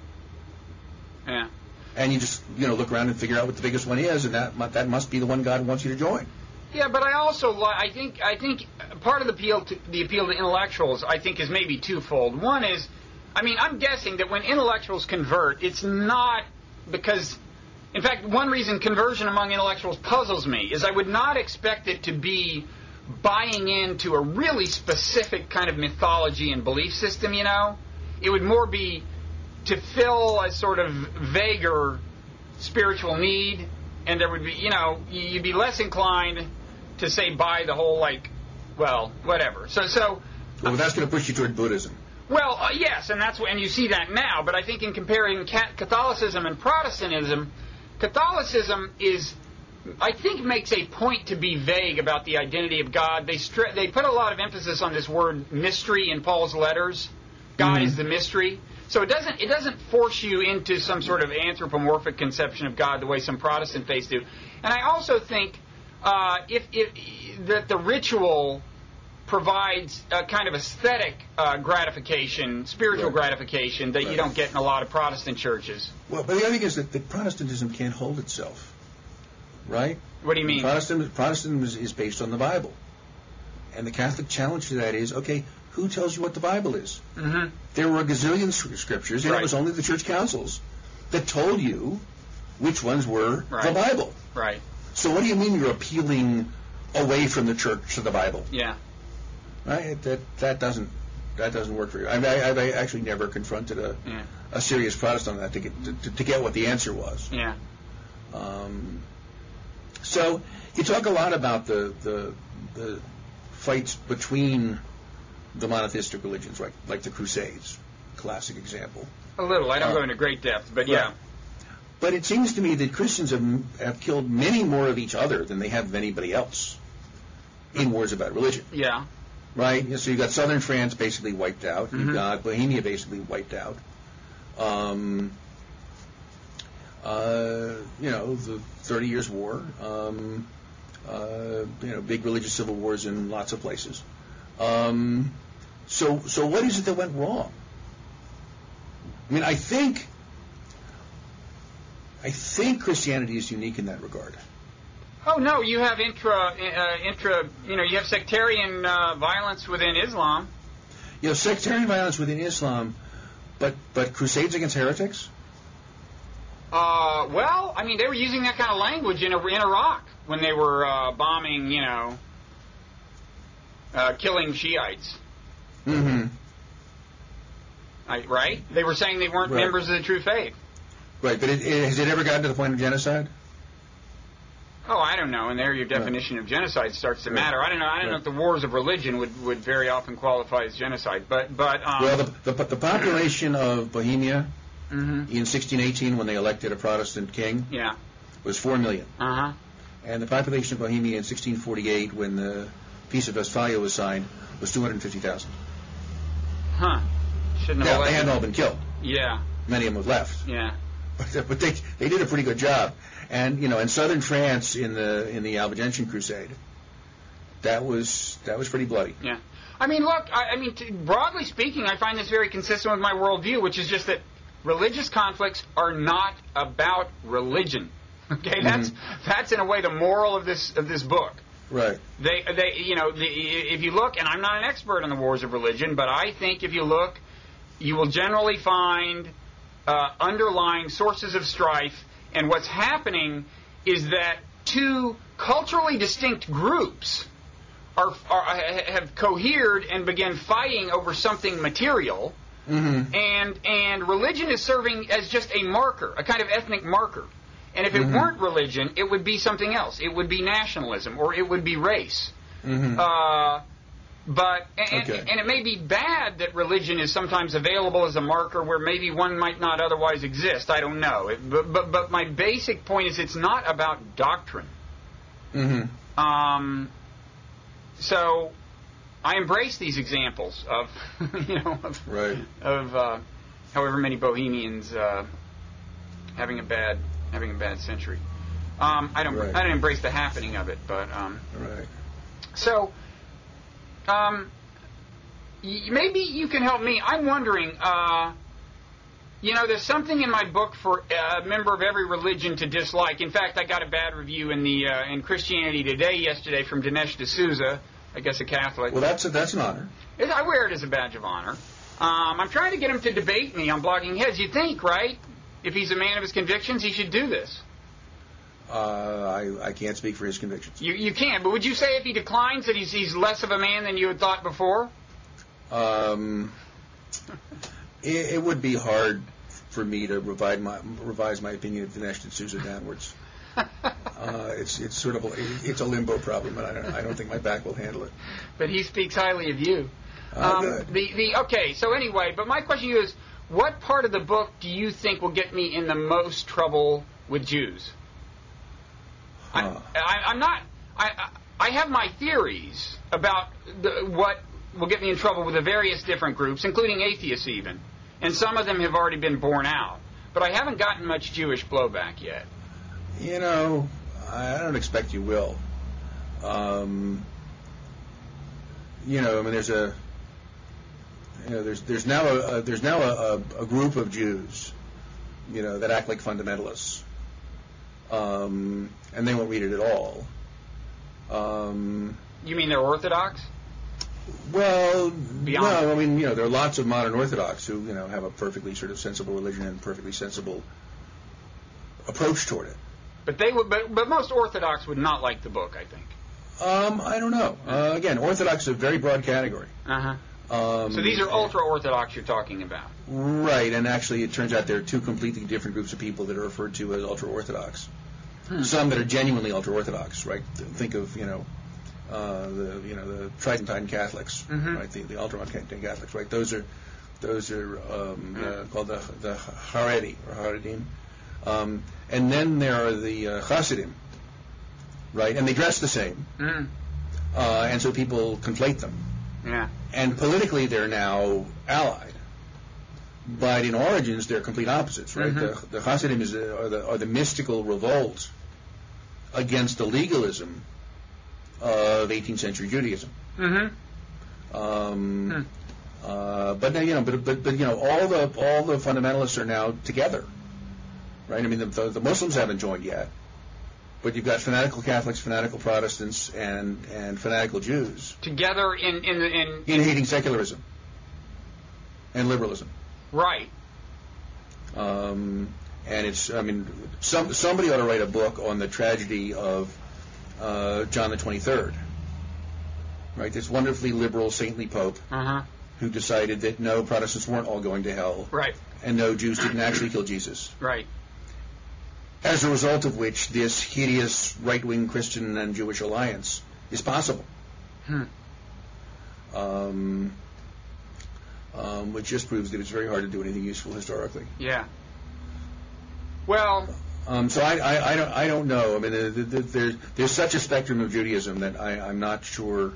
Yeah. And you just, you know, look around and figure out what the biggest one is, and that mu- that must be the one God wants you to join. Yeah, but I also li- I think I think part of the appeal to the appeal to intellectuals I think is maybe twofold. One is, I mean, I'm guessing that when intellectuals convert, it's not because, in fact, one reason conversion among intellectuals puzzles me is I would not expect it to be buying into a really specific kind of mythology and belief system. You know, it would more be to fill a sort of vaguer spiritual need, and there would be, you know, you'd be less inclined to say buy the whole, like, well, whatever. So, so. Well, that's going to push you toward Buddhism. Well, uh, yes, and that's and you see that now. But I think in comparing Catholicism and Protestantism, Catholicism is, I think, makes a point to be vague about the identity of God. They stri- they put a lot of emphasis on this word mystery in Paul's letters. God mm-hmm. is the mystery. So it doesn't it doesn't force you into some sort of anthropomorphic conception of God the way some Protestant faiths do. And I also think uh, if, if that the ritual provides a kind of aesthetic uh, gratification, spiritual right. gratification that right. you don't get in a lot of Protestant churches. Well, but the other thing is that, that Protestantism can't hold itself, right? What do you mean? Protestant, Protestantism is, is based on the Bible. And the Catholic challenge to that is, okay, who tells you what the Bible is? Mm-hmm. There were a gazillion scriptures, and right. it was only the church councils that told you which ones were right. the Bible. Right. So what do you mean you're appealing away from the church to the Bible? Yeah. Right? That that doesn't that doesn't work for you. I've, I've actually never confronted a yeah. a serious Protestant on that to get to, to get what the answer was. Yeah. Um, so you talk a lot about the the the fights between the monotheistic religions, right? Like the Crusades, classic example. A little. I don't uh, go into great depth, but right. yeah. But it seems to me that Christians have, have killed many more of each other than they have of anybody else in wars about religion. Yeah. Right? So you've got southern France basically wiped out. Mm-hmm. You've got Bohemia basically wiped out. Um, uh, you know, the Thirty Years' War. Um, uh, you know, big religious civil wars in lots of places. Um, so, so what is it that went wrong? I mean, I think, I think Christianity is unique in that regard. Oh no, you have intra, uh, intra, you know, you have sectarian uh, violence within Islam. You know, sectarian violence within Islam, but but crusades against heretics. Uh, well, I mean, they were using that kind of language in in Iraq when they were uh, bombing, you know, uh, killing Shiites. Mm-hmm. I, right? They were saying they weren't right. members of the true faith. Right, but it, it, has it ever gotten to the point of genocide? Oh, I don't know. And there your definition right. of genocide starts to right. matter. I don't know. I don't right. know if the wars of religion would, would very often qualify as genocide. But but um, well, the, the the population of Bohemia mm-hmm. in sixteen eighteen, when they elected a Protestant king, yeah. was four million. Uh huh. And the population of Bohemia in sixteen forty-eight, when the Peace of Westphalia was signed, was two hundred fifty thousand. Huh. Shouldn't yeah, have they hadn't all been killed. Yeah. Many of them have left. Yeah. But, but they they did a pretty good job. And you know, in southern France, in the in the Albigensian Crusade, that was that was pretty bloody. Yeah. I mean, look. I, I mean, t- broadly speaking, I find this very consistent with my worldview, which is just that religious conflicts are not about religion. Okay, that's mm-hmm. that's in a way the moral of this of this book. Right. They they you know the, if you look, and I'm not an expert on the wars of religion, but I think if you look, you will generally find uh, underlying sources of strife. And what's happening is that two culturally distinct groups are, are have cohered and began fighting over something material, mm-hmm. and and religion is serving as just a marker, a kind of ethnic marker. And if it mm-hmm. weren't religion, it would be something else. It would be nationalism, or it would be race. Mm-hmm. Uh, But and, okay. and it may be bad that religion is sometimes available as a marker where maybe one might not otherwise exist. I don't know. It, but, but but my basic point is it's not about doctrine. Mm-hmm. Um. So I embrace these examples of you know of, right. of uh, however many Bohemians uh, having a bad having a bad century. Um, I don't right. I don't embrace the happening of it, but um, right. So. Um, y- maybe you can help me. I'm wondering, uh, you know, there's something in my book for a member of every religion to dislike. In fact, I got a bad review in the uh, in Christianity Today yesterday from Dinesh D'Souza, I guess a Catholic. Well, that's a, that's an honor. It, I wear it as a badge of honor. Um, I'm trying to get him to debate me on Blogging Heads. You think, right? If he's a man of his convictions, he should do this. Uh, I, I can't speak for his convictions. You you can, but would you say if he declines that he's he's less of a man than you had thought before? Um, it, it would be hard for me to revise my revise my opinion of Dinesh D'Souza downwards. uh, it's it's sort of a, it's a limbo problem, and I don't I don't think my back will handle it. But he speaks highly of you. Uh, um, good. The the okay. So anyway, but my question to you is, what part of the book do you think will get me in the most trouble with Jews? Huh. I, I, I'm not. I, I have my theories about the, what will get me in trouble with the various different groups, including atheists even, and some of them have already been borne out. But I haven't gotten much Jewish blowback yet. You know, I don't expect you will. Um, you know, I mean, there's a, you know, there's there's now a, a there's now a, a, a group of Jews, you know, that act like fundamentalists. Um, and they won't read it at all. Um, you mean they're Orthodox? Well, Beyond no, I mean, you know, there are lots of modern Orthodox who, you know, have a perfectly sort of sensible religion and perfectly sensible approach toward it. But they would, but, but most Orthodox would not like the book, I think. Um, I don't know. Uh, again, Orthodox is a very broad category. Uh-huh. Um, so these are ultra-Orthodox you're talking about. Right, and actually it turns out there are two completely different groups of people that are referred to as ultra-Orthodox. Hmm. Some that are genuinely ultra-Orthodox, right? Think of, you know, uh, the you know the Tridentine Catholics, mm-hmm. right? The, the ultra-Tridentine Catholics, right? Those are those are um, mm-hmm. uh, called the the Haredi or Haredim, um, and then there are the uh, Hasidim, right? And they dress the same, mm-hmm. uh, and so people conflate them. Yeah. And politically, they're now allied. But in origins, they're complete opposites, right? Mm-hmm. The, the Hasidim is the, are, the, are the mystical revolt against the legalism of eighteenth century Judaism. Mm-hmm. Um, hmm. uh, but you know, but, but but you know, all the all the fundamentalists are now together, right? I mean, the, the, the Muslims haven't joined yet, but you've got fanatical Catholics, fanatical Protestants, and and fanatical Jews together in in in, in hating secularism and liberalism. Right. Um, and it's, I mean, some somebody ought to write a book on the tragedy of uh, John the twenty-third. Right, this wonderfully liberal, saintly pope uh-huh. who decided that no, Protestants weren't all going to hell, right, and no, Jews didn't actually kill Jesus. Right. As a result of which, this hideous right-wing Christian and Jewish alliance is possible. Hmm. Um, um, which just proves that it's very hard to do anything useful historically. Yeah. Well. Um, so I, I, I don't I don't know. I mean, the, the, the, there's there's such a spectrum of Judaism that I, I'm not sure.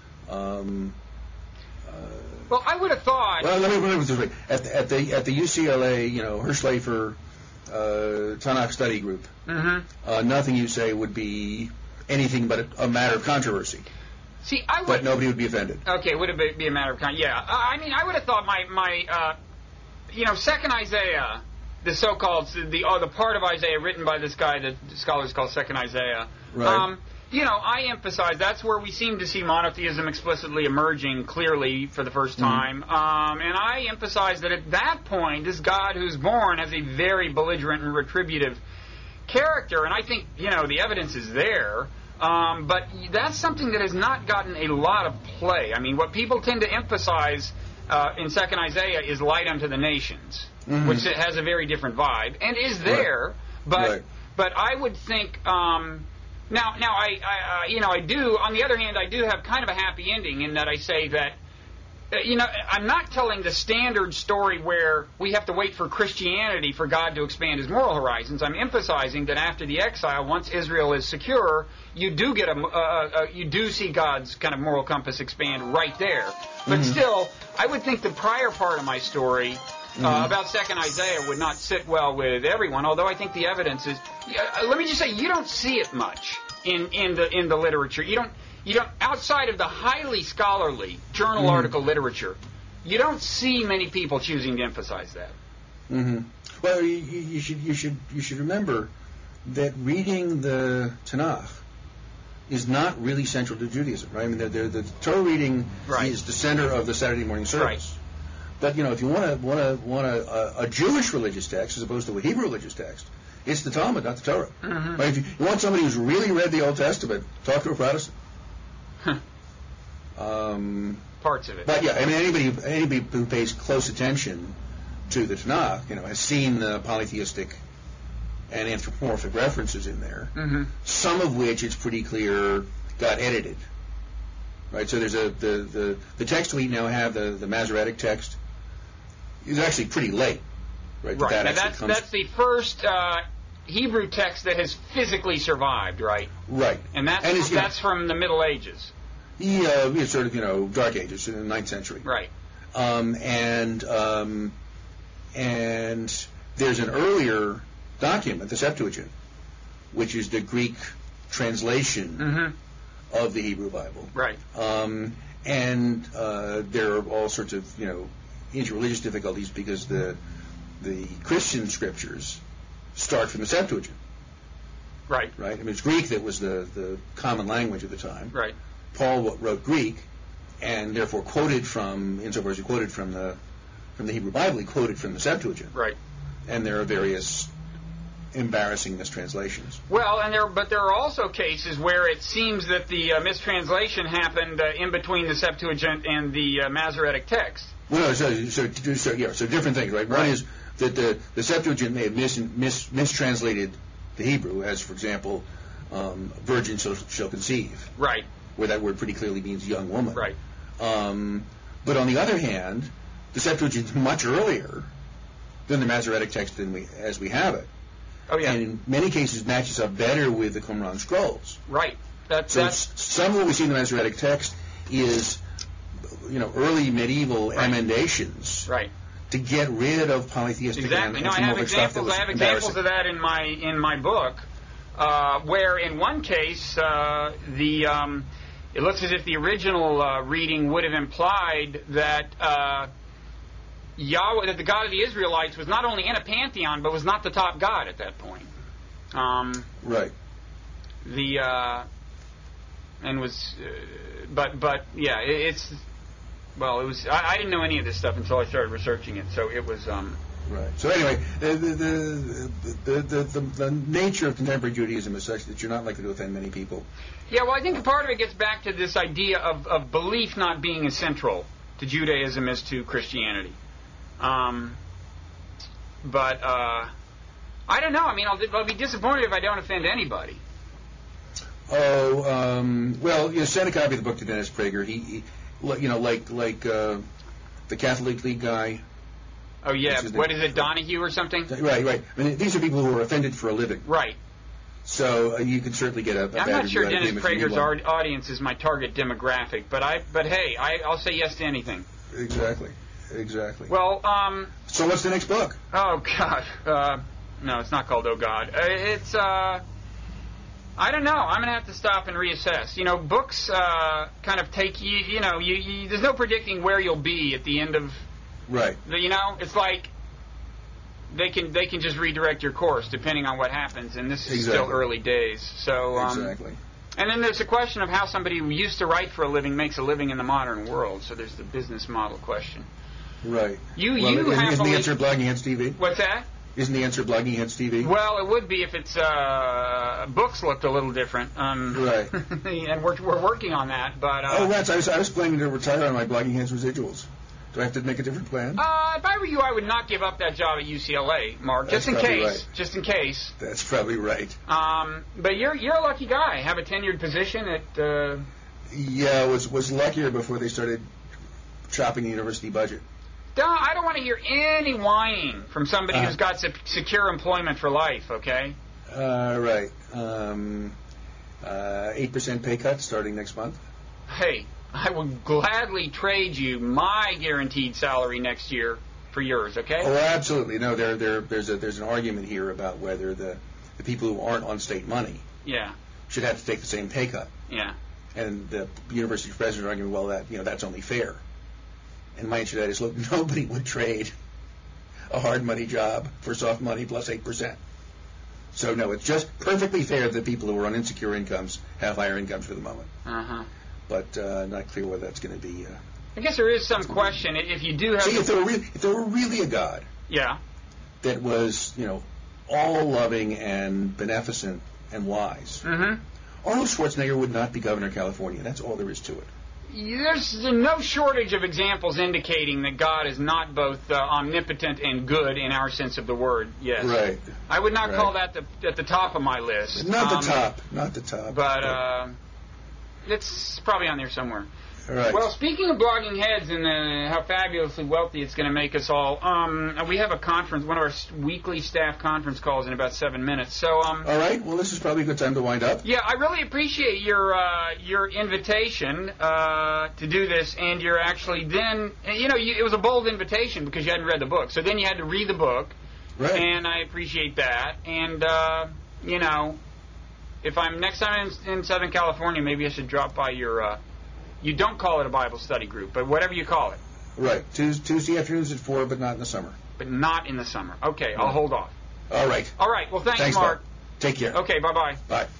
Um, uh, well, I would have thought. Well, let me put it this way: at the, at the at the U C L A, you know, Hirschlafer uh, Tanakh study group, mm-hmm. uh, nothing you say would be anything but a, a matter of controversy. See, I would. But nobody would be offended. Okay, would it be a matter of con? Yeah, uh, I mean, I would have thought my my, uh, you know, Second Isaiah, the so-called the oh, the part of Isaiah written by this guy that scholars call Second Isaiah. Right. Um, you know, I emphasize that's where we seem to see monotheism explicitly emerging clearly for the first time. Mm-hmm. Um, and I emphasize that at that point, this God who's born has a very belligerent and retributive character, and I think you know the evidence is there. Um, but that's something that has not gotten a lot of play. I mean, what people tend to emphasize uh, in Second Isaiah is light unto the nations, mm-hmm. which has a very different vibe and is there. Right. But right. but I would think um, now now I, I uh, you know I do on the other hand I do have kind of a happy ending in that I say that. You know, I'm not telling the standard story where we have to wait for Christianity for God to expand his moral horizons. I'm emphasizing that after the exile, once Israel is secure, you do get a, uh, uh, you do see God's kind of moral compass expand right there. But mm-hmm. still, I would think the prior part of my story mm-hmm. uh, about Second Isaiah would not sit well with everyone. Although I think the evidence is. Uh, let me just say, you don't see it much in in the in the literature. You don't. You don't, outside of the highly scholarly journal mm-hmm. article literature, you don't see many people choosing to emphasize that. Mm-hmm. Well, you, you should you should you should remember that reading the Tanakh is not really central to Judaism, right? I mean, the, the, the Torah reading right. is the center of the Saturday morning service. Right. But you know, if you want to want to want a, a Jewish religious text as opposed to a Hebrew religious text, it's the Talmud, not the Torah. Mm-hmm. Right? If you, you want somebody who's really read the Old Testament, talk to a Protestant. Um, Parts of it. But yeah, I mean, anybody anybody who pays close attention to the Tanakh, you know, has seen the polytheistic and anthropomorphic references in there. Mm-hmm. Some of which it's pretty clear got edited, right? So there's a the the, the text we now have, the the Masoretic text, is actually pretty late, right? Right. That now actually that's comes that's the first uh, Hebrew text that has physically survived, right? Right. And that's and that's know, from the Middle Ages. Yeah, uh, sort of, you know, Dark Ages in the ninth century. Right. Um, and um, and there's an earlier document, the Septuagint, which is the Greek translation mm-hmm. of the Hebrew Bible. Right. Um, and uh, there are all sorts of, you know, interreligious difficulties because the the Christian scriptures start from the Septuagint. Right. Right. I mean, it's Greek that was the, the common language at the time. Right. Paul wrote Greek, and therefore quoted from, insofar as he quoted from the from the Hebrew Bible, he quoted from the Septuagint. Right. And there are various embarrassing mistranslations. Well, and there, but there are also cases where it seems that the uh, mistranslation happened uh, in between the Septuagint and the uh, Masoretic text. Well, no, so, so, so, yeah, so different things, right? Right. One is that the, the Septuagint may have mis, mis, mistranslated the Hebrew, as, for example, um, virgin shall, shall conceive. Right. Where that word pretty clearly means young woman. Right. Um, but on the other hand, the Septuagint is much earlier than the Masoretic text than we, as we have it. Oh, yeah. And in many cases matches up better with the Qumran scrolls. Right. That's, so that's some of what we see in the Masoretic text is, you know, early medieval right. emendations. Right. To get rid of polytheistic exactly. and no, I have anthropomorphic stuff that examples. was I have examples of that in my in my book, uh, where in one case uh, the um, it looks as if the original uh, reading would have implied that uh, Yahweh, that the God of the Israelites, was not only in a pantheon but was not the top God at that point. Um, right. The uh, and was, uh, but but yeah, it, it's. Well, it was. I, I didn't know any of this stuff until I started researching it. So it was. Um, right. So anyway, the the, the the the the nature of contemporary Judaism is such that you're not likely to offend many people. Yeah. Well, I think part of it gets back to this idea of, of belief not being as central to Judaism as to Christianity. Um, but uh, I don't know. I mean, I'll, I'll be disappointed if I don't offend anybody. Oh, um, well, you know, send a copy of the book to Dennis Prager. He, he you know, like like uh, the Catholic League guy. Oh yeah, is what is it, Donahue or something? Right, right. I mean, these are people who are offended for a living. Right. So uh, you can certainly get a, a I'm bad not review sure out of Dennis him if you need Prager's one. ar- audience is my target demographic, but I, but hey, I, I'll say yes to anything. Exactly, exactly. Well, um, so what's the next book? oh God, uh, no, it's not called Oh God. Uh, it's uh, I don't know. I'm gonna have to stop and reassess. You know, books uh, kind of take you. You know, you, you there's no predicting where you'll be at the end of. Right. The, you know, it's like. They can they can just redirect your course depending on what happens, and this is Exactly. still early days. So um, Exactly. And then there's the question of how somebody who used to write for a living makes a living in the modern world. So there's the business model question. Right. You well, you isn't, happily, isn't the answer Blogging Heads T V? What's that? Isn't the answer Blogging Heads T V? Well, it would be if its uh, books looked a little different. Um, Right. And we're we're working on that, but. Uh, oh, Rats, I was I was planning to retire on my Blogging Heads residuals. Do I have to make a different plan? Uh, if I were you, I would not give up that job at U C L A, Mark. That's just in probably case. right. Just in case. That's probably right. Um, but you're you're a lucky guy. Have a tenured position at. Uh, Yeah, was was luckier before they started chopping the university budget. Duh, I don't want to hear any whining from somebody Uh. who's got se- secure employment for life. Okay. Uh, right. Um, uh, eight percent pay cut starting next month. Hey, I would gladly trade you my guaranteed salary next year for yours. Okay. Oh, absolutely. No, there, there, there's a there's an argument here about whether the the people who aren't on state money Yeah. should have to take the same pay cut. Yeah. And the university president arguing, well, that you know that's only fair. And my answer to that is, look, nobody would trade a hard money job for soft money plus eight percent. So no, it's just perfectly fair that people who are on insecure incomes have higher incomes for the moment. Uh huh. But uh, not clear whether that's going to be. Uh, I guess there is some question i- if you do have. see, the- if there were really, if there were really a God yeah. that was, you know, all loving and beneficent and wise, Mm-hmm. Arnold Schwarzenegger would not be governor of California. That's all there is to it. There's no shortage of examples indicating that God is not both uh, omnipotent and good in our sense of the word. Yes. Right. I would not Right. call that the, at the top of my list. Not Um, the top. Not the top. But uh, it's probably on there somewhere. all right. Well, speaking of blogging heads and uh, how fabulously wealthy it's going to make us all, um, we have a conference, one of our s- weekly staff conference calls in about seven minutes. So, um, all right. Well, this is probably a good time to wind up. yeah, I really appreciate your uh, your invitation uh, to do this, and you're actually then, you know, you, it was a bold invitation because you hadn't read the book. So then you had to read the book, Right. and I appreciate that. And uh, you know, if I'm next time in, in Southern California, maybe I should drop by your. Uh, you don't call it a Bible study group, but whatever you call it, Right. Tuesday, Tuesday afternoons at four, but not in the summer. but not in the summer. Okay, I'll hold off. All right. All right. Well, thanks, Thanks, Mark. Mark. Take care. Okay. Bye bye. Bye.